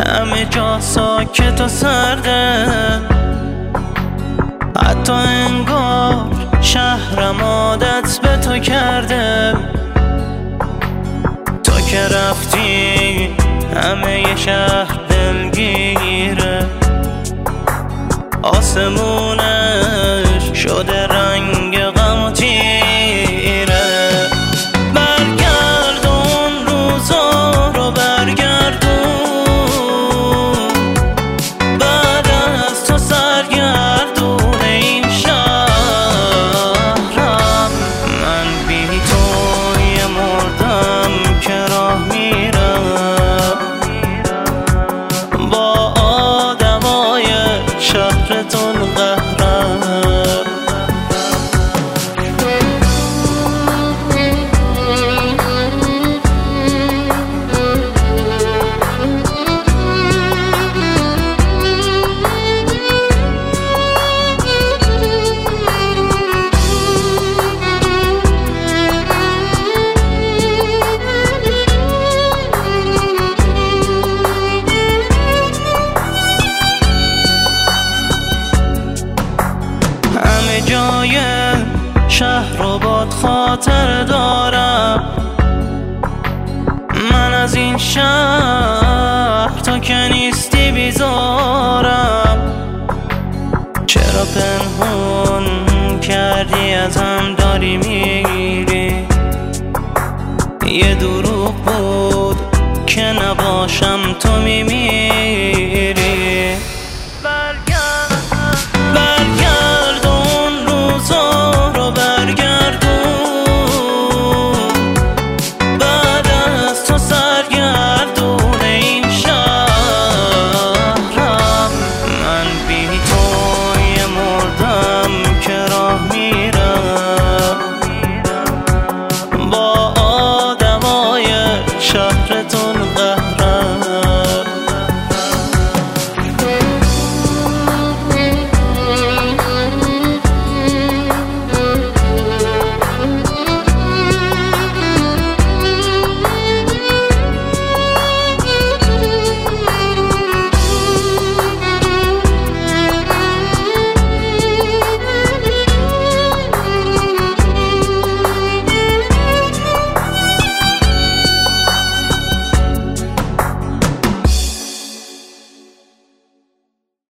همه جا ساکت و سرده، حتی انگار شهرم عادت به تو کرده. تو که رفتی همه ی شهر دلگیره، آسمونش شده رنگ غم و تیره. برگردون روزا رو برگردون، بعد از تو سرگردون این شهرم. من بی تو یه مردم که راه میرم، با آدمای شهرتون قهرم. همه جای شهر رو باد خاطر دارم، من از این شهر تو که نیستی بیزارم. چرا پنهون کردی ازم داری میری؟ یه دروغ بود که نباشم تو میمیری.